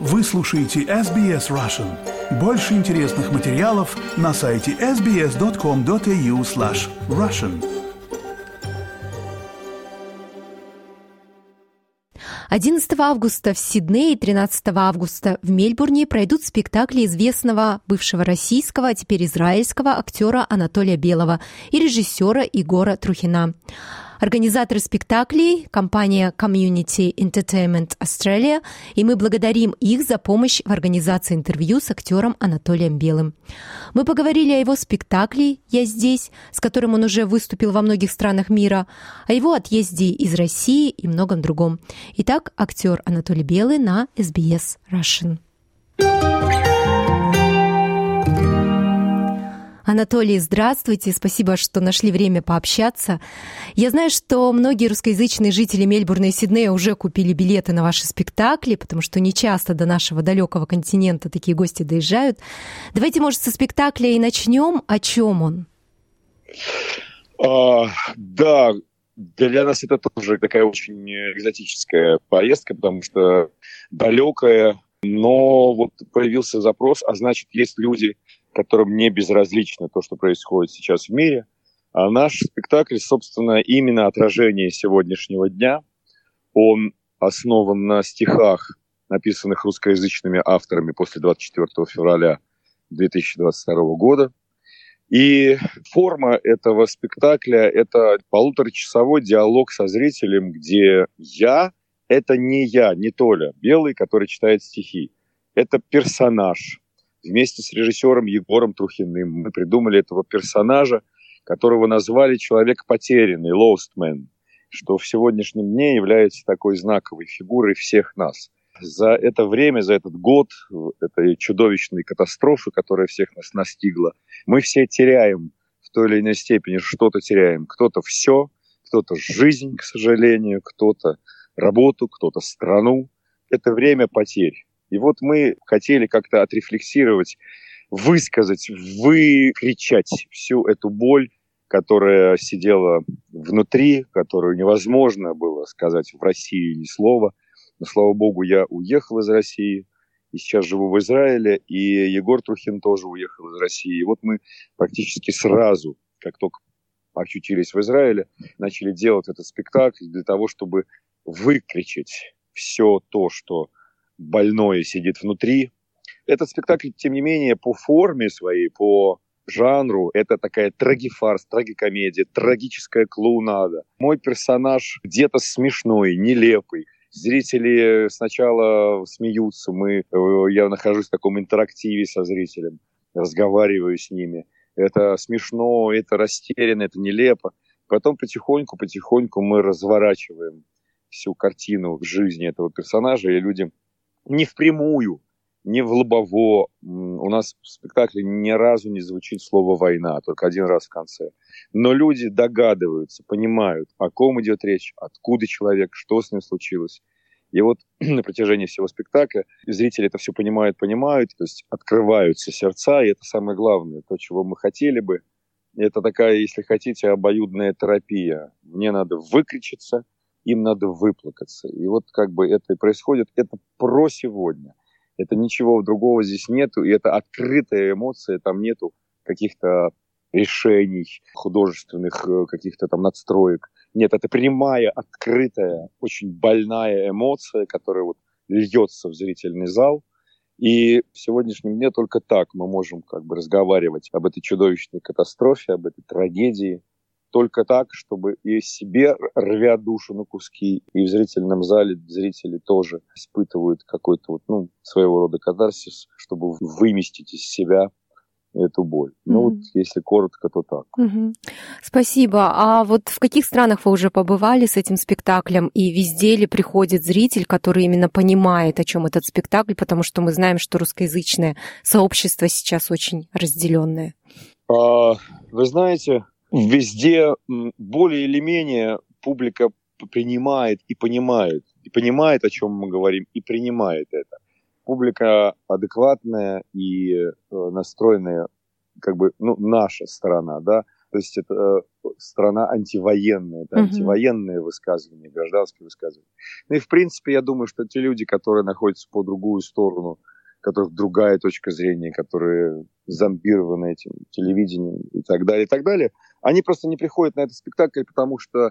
Вы слушаете SBS Russian. Больше интересных материалов на сайте sbs.com.au/russian. 11 августа в Сиднее и 13 августа в Мельбурне пройдут спектакли известного бывшего российского, а теперь израильского актера Анатолия Белого и режиссера Егора Трухина. Организаторы спектаклей – компания Community Entertainment Australia, и мы благодарим их за помощь в организации интервью с актером Анатолием Белым. Мы поговорили о его спектакле «Я здесь», с которым он уже выступил во многих странах мира, о его отъезде из России и многом другом. Итак, актер Анатолий Белый на SBS Russian. Анатолий, здравствуйте, спасибо, что нашли время пообщаться. Я знаю, что многие русскоязычные жители Мельбурна и Сиднея уже купили билеты на ваши спектакли, потому что нечасто до нашего далекого континента такие гости доезжают. Давайте, может, со спектакля и начнем. О чем он? Да, для нас это тоже такая очень экзотическая поездка, потому что далекая, но вот появился запрос, а значит, есть люди, которым не безразлично то, что происходит сейчас в мире. А наш спектакль, собственно, именно отражение сегодняшнего дня. Он основан на стихах, написанных русскоязычными авторами после 24 февраля 2022 года. И форма этого спектакля – это полуторачасовой диалог со зрителем, где я – это не я, не Толя Белый, который читает стихи. Это персонаж. Вместе с режиссером Егором Трухиным мы придумали этого персонажа, которого назвали «Человек потерянный», «Lost Man», что в сегодняшнем дне является такой знаковой фигурой всех нас. За это время, за этот год, этой чудовищной катастрофы, которая всех нас настигла, мы все теряем в той или иной степени, что-то теряем. Кто-то все, кто-то жизнь, к сожалению, кто-то работу, кто-то страну. Это время потерь. И вот мы хотели как-то отрефлексировать, высказать, выкричать всю эту боль, которая сидела внутри, которую невозможно было сказать в России ни слова. Но, слава богу, я уехал из России, и сейчас живу в Израиле, и Егор Трухин тоже уехал из России. И вот мы практически сразу, как только очутились в Израиле, начали делать этот спектакль для того, чтобы выкричать все то, что больное сидит внутри. Этот спектакль, тем не менее, по форме своей, по жанру, это такая трагифарс, трагикомедия, трагическая клоунада. Мой персонаж где-то смешной, нелепый. Зрители сначала смеются, я нахожусь в таком интерактиве со зрителем, разговариваю с ними. Это смешно, это растерянно, это нелепо. Потом потихоньку мы разворачиваем всю картину жизни этого персонажа, и люди не впрямую, не в лобово. У нас в спектакле ни разу не звучит слово «война», только один раз в конце. Но люди догадываются, понимают, о ком идет речь, откуда человек, что с ним случилось. И вот на протяжении всего спектакля зрители это все понимают, то есть открываются сердца, и это самое главное, то, чего мы хотели бы. Это такая, если хотите, обоюдная терапия. Мне надо выкричиться, им надо выплакаться. И вот как бы это и происходит. Это про сегодня. Это ничего другого здесь нету. И это открытая эмоция. Там нету каких-то решений художественных, каких-то там надстроек. Нет, это прямая, открытая, очень больная эмоция, которая вот льется в зрительный зал. И в сегодняшнем дне только так мы можем как бы разговаривать об этой чудовищной катастрофе, об этой трагедии. Только так, чтобы и себе рвя душу на куски, и в зрительном зале зрители тоже испытывают какой-то своего рода катарсис, чтобы выместить из себя эту боль. Вот если коротко, то так. Спасибо. А вот в каких странах вы уже побывали с этим спектаклем, и везде ли приходит зритель, который именно понимает, о чем этот спектакль, потому что мы знаем, что русскоязычное сообщество сейчас очень разделенное? Вы знаете, везде более или менее публика принимает и понимает, о чем мы говорим, и принимает это. Публика адекватная и настроенная, как бы, наша сторона, да. То есть это страна антивоенная, это антивоенные высказывания, гражданские высказывания. Ну и в принципе я думаю, что те люди, которые находятся по другую сторону, у которых другая точка зрения, которые зомбированы этим телевидением и так далее, они просто не приходят на этот спектакль, потому что,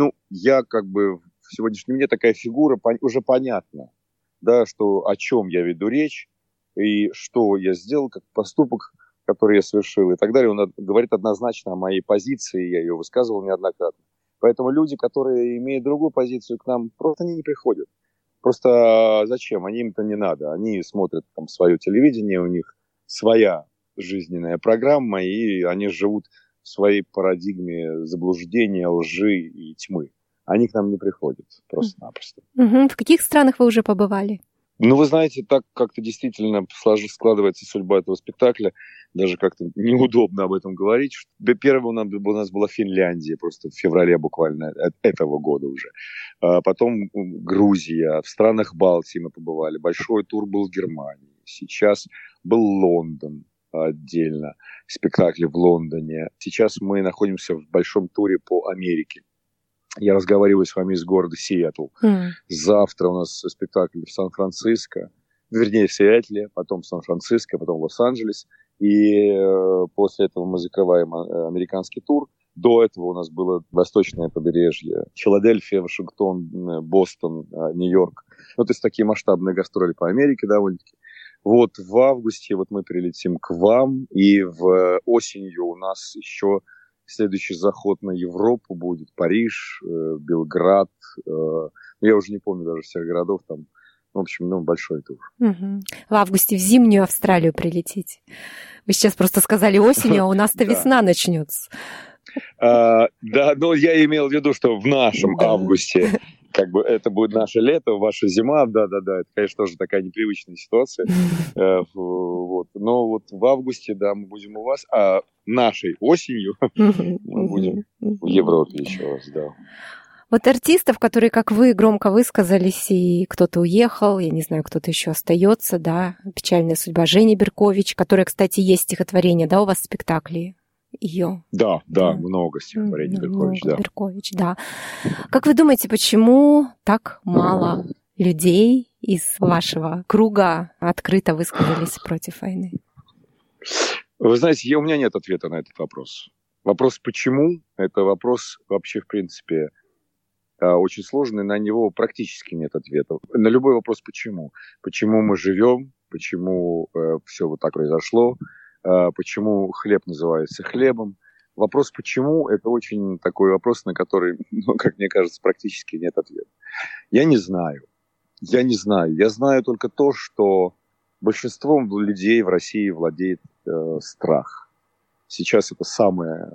я как бы в сегодняшнем дне такая фигура, уже понятно, да, что о чем я веду речь и что я сделал, как поступок, который я совершил и так далее. Он говорит однозначно о моей позиции, я ее высказывал неоднократно. Поэтому люди, которые имеют другую позицию к нам, просто они не приходят. Просто зачем? Им это не надо. Они смотрят там свое телевидение, у них своя жизненная программа, и они живут в своей парадигме заблуждения, лжи и тьмы. Они к нам не приходят просто-напросто. В каких странах вы уже побывали? Вы знаете, так как-то действительно складывается судьба этого спектакля. Даже как-то неудобно об этом говорить. Первый у нас была Финляндия, просто в феврале буквально этого года уже. Потом Грузия, в странах Балтии мы побывали. Большой тур был в Германии. Сейчас был Лондон отдельно, спектакли в Лондоне. Сейчас мы находимся в большом туре по Америке. Я разговариваю с вами из города Сиэтл. Завтра у нас спектакль в Сан-Франциско. Вернее, в Сиэтле, потом в Сан-Франциско, потом в Лос-Анджелес. И после этого мы закрываем американский тур. До этого у нас было восточное побережье. Филадельфия, Вашингтон, Бостон, Нью-Йорк. То есть такие масштабные гастроли по Америке довольно-таки. В августе мы прилетим к вам. И осенью у нас еще следующий заход на Европу будет. Париж, Белград. Я уже не помню даже всех городов там. В общем, большой тур. В августе в зимнюю Австралию прилетите. Вы сейчас просто сказали осенью, а у нас-то весна начнется. Да, но я имел в виду, что в нашем августе это будет наше лето, ваша зима. Да, это, конечно, тоже такая непривычная ситуация. Но в августе, да, мы будем у вас, а нашей осенью мы будем в Европе еще раз, да. Артистов, которые, как вы, громко высказались, и кто-то уехал, я не знаю, кто-то еще остается, да, «Печальная судьба» Жени Беркович, которая, кстати, есть стихотворение, да, у вас в спектакле ее? Да, много стихотворений Беркович, да. Как вы думаете, почему так мало людей из вашего круга открыто высказались против войны? Вы знаете, у меня нет ответа на этот вопрос. Вопрос «почему?» – это вопрос вообще, в принципе, очень сложный, на него практически нет ответа. На любой вопрос «почему?». Почему мы живем, почему все так произошло, почему хлеб называется хлебом. Вопрос «почему?» – это очень такой вопрос, на который, как мне кажется, практически нет ответа. Я не знаю. Я знаю только то, что большинством людей в России владеет страх. Сейчас это самая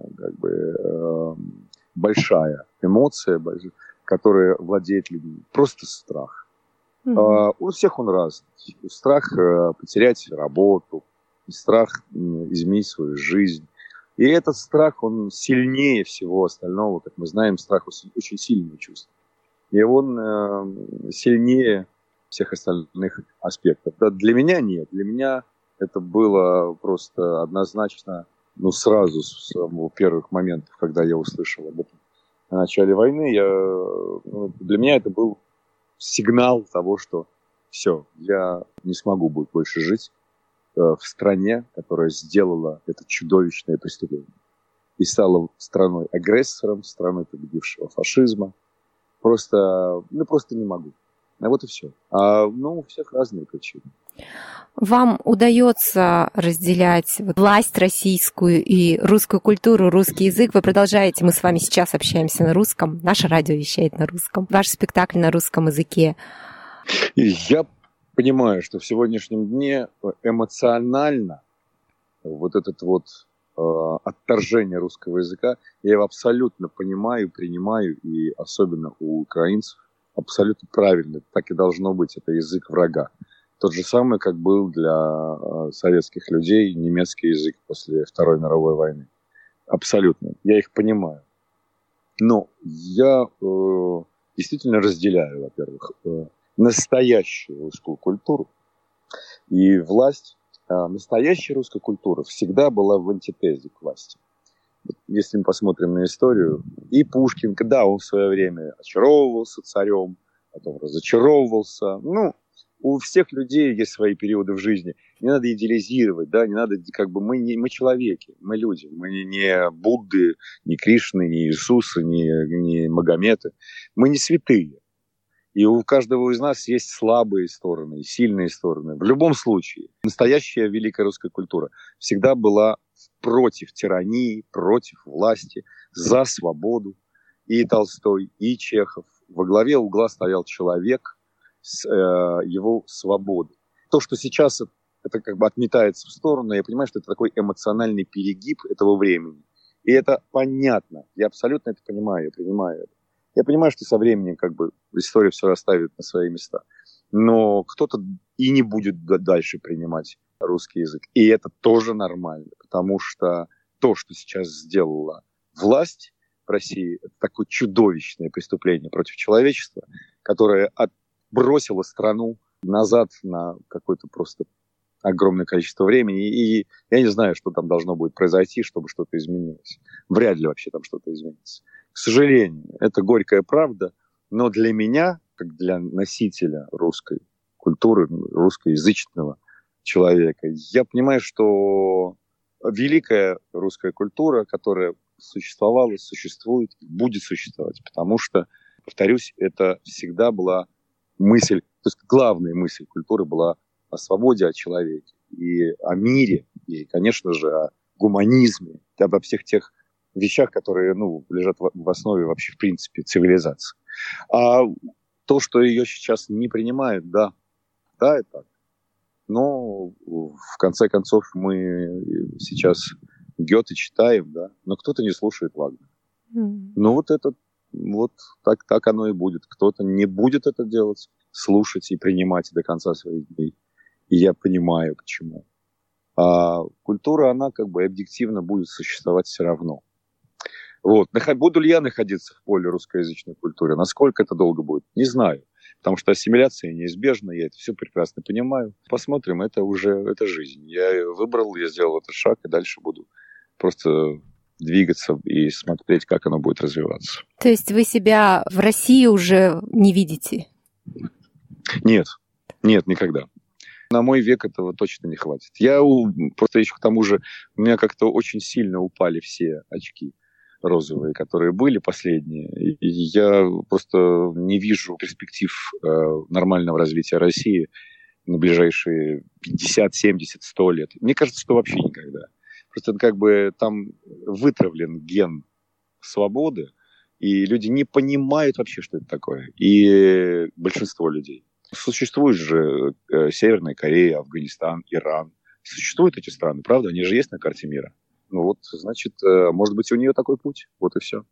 большая эмоция, которая владеет людьми. Просто страх. У всех он разный. Страх потерять работу, страх изменить свою жизнь. И этот страх, он сильнее всего остального. Как мы знаем, страх очень сильное чувство. И он сильнее всех остальных аспектов. Да, для меня нет. Для меня это было просто однозначно, сразу с самых первых моментов, когда я услышал об этом. В начале войны для меня это был сигнал того, что все, я не смогу больше жить в стране, которая сделала это чудовищное преступление и стала страной-агрессором, страной победившего фашизма. Просто не могу. И все. У всех разные причины. Вам удается разделять власть российскую и русскую культуру, русский язык? Вы продолжаете, мы с вами сейчас общаемся на русском, наше радио вещает на русском, ваш спектакль на русском языке. Я понимаю, что в сегодняшнем дне эмоционально это отторжение русского языка, я его абсолютно понимаю, принимаю, и особенно у украинцев абсолютно правильно, так и должно быть, это язык врага. Тот же самый, как был для советских людей немецкий язык после Второй мировой войны. Абсолютно. Я их понимаю. Но я действительно разделяю, во-первых, настоящую русскую культуру и власть. Настоящая русская культура всегда была в антитезе к власти. Если мы посмотрим на историю, и Пушкин, когда он в свое время очаровывался царем, потом разочаровывался. У всех людей есть свои периоды в жизни. Не надо идеализировать, да, не надо, мы человеки, мы люди, мы не Будды, не Кришны, не Иисусы, не Магометы. Мы не святые. И у каждого из нас есть слабые стороны и сильные стороны. В любом случае, настоящая великая русская культура всегда была против тирании, против власти, за свободу. И Толстой, и Чехов. Во главе угла стоял человек с его свободой. То, что сейчас это отметается в сторону, я понимаю, что это такой эмоциональный перегиб этого времени. И это понятно. Я абсолютно это понимаю, я принимаю это. Я понимаю, что со временем история все расставит на свои места. Но кто-то и не будет дальше принимать русский язык. И это тоже нормально, потому что то, что сейчас сделала власть в России, это такое чудовищное преступление против человечества, которое отбросило страну назад на какое-то просто огромное количество времени. И я не знаю, что там должно будет произойти, чтобы что-то изменилось. Вряд ли вообще там что-то изменится. К сожалению, это горькая правда, но для меня, как для носителя русской культуры, русскоязычного человека, я понимаю, что великая русская культура, которая существовала, существует, будет существовать, потому что, повторюсь, это всегда была мысль, то есть главная мысль культуры была о свободе, о человеке, и о мире, и, конечно же, о гуманизме, обо всех тех вещах, которые лежат в основе вообще, в принципе, цивилизации. А то, что ее сейчас не принимают, да, это так. Но, в конце концов, мы сейчас Гёте читаем, да, но кто-то не слушает Вагнера. Так оно и будет. Кто-то не будет это делать, слушать и принимать до конца своих дней. И я понимаю, почему. А культура, она объективно будет существовать все равно. Буду ли я находиться в поле русскоязычной культуры? Насколько это долго будет? Не знаю. Потому что ассимиляция неизбежна, я это все прекрасно понимаю. Посмотрим, это жизнь. Я выбрал, я сделал этот шаг, и дальше буду просто двигаться и смотреть, как оно будет развиваться. То есть вы себя в России уже не видите? Нет, никогда. На мой век этого точно не хватит. Я просто еще к тому же, у меня как-то очень сильно упали все очки розовые, которые были последние. И я просто не вижу перспектив нормального развития России на ближайшие 50, 70, 100 лет. Мне кажется, что вообще никогда. Просто там вытравлен ген свободы, и люди не понимают вообще, что это такое. И большинство людей. Существует же Северная Корея, Афганистан, Иран. Существуют эти страны, правда? Они же есть на карте мира. Значит, может быть, у нее такой путь. Вот и все.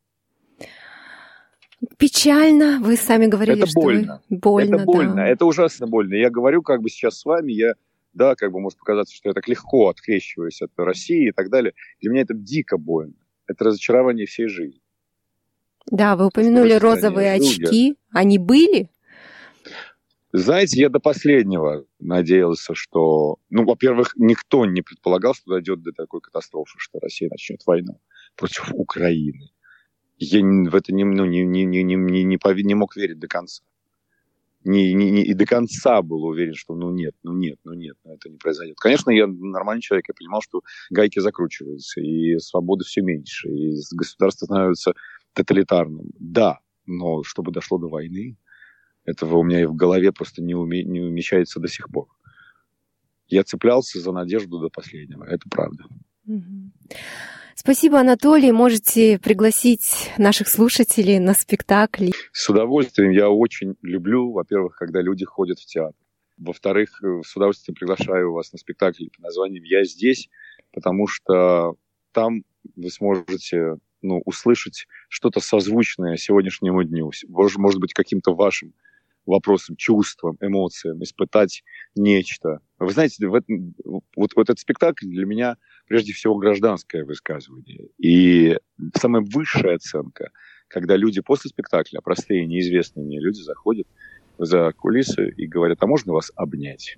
Печально. Вы сами говорили, это больно. Больно, это больно. Да. Это ужасно больно. Я говорю сейчас с вами, может показаться, что я так легко открещиваюсь от России и так далее. Для меня это дико больно. Это разочарование всей жизни. Да, вы упомянули розовые очки. Они были? Знаете, я до последнего надеялся, что... во-первых, никто не предполагал, что дойдет до такой катастрофы, что Россия начнет войну против Украины. Я в это не мог верить до конца. И до конца был уверен, что нет, это не произойдет. Конечно, я нормальный человек, я понимал, что гайки закручиваются, и свободы все меньше, и государство становится тоталитарным. Да, но чтобы дошло до войны, этого у меня и в голове просто не умещается до сих пор. Я цеплялся за надежду до последнего, это правда. Спасибо, Анатолий. Можете пригласить наших слушателей на спектакль. С удовольствием. Я очень люблю, во-первых, когда люди ходят в театр. Во-вторых, с удовольствием приглашаю вас на спектакль под названием «Я здесь», потому что там вы сможете услышать что-то созвучное сегодняшнему дню. Может быть, каким-то вашим вопросам, чувствам, эмоциям, испытать нечто. Вы знаете, вот этот спектакль для меня прежде всего гражданское высказывание. И самая высшая оценка, когда люди после спектакля, простые, неизвестные мне люди, заходят за кулисы и говорят: а можно вас обнять?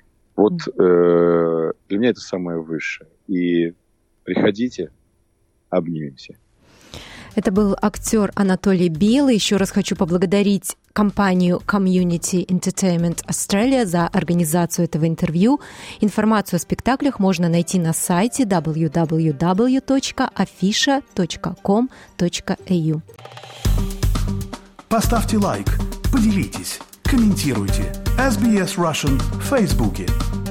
Для меня это самое высшее. И приходите, обнимемся. Это был актер Анатолий Белый. Еще раз хочу поблагодарить компанию Community Entertainment Australia за организацию этого интервью. Информацию о спектаклях можно найти на сайте www.afisha.com.au. Поставьте лайк, поделитесь, комментируйте. SBS Russian в Фейсбуке.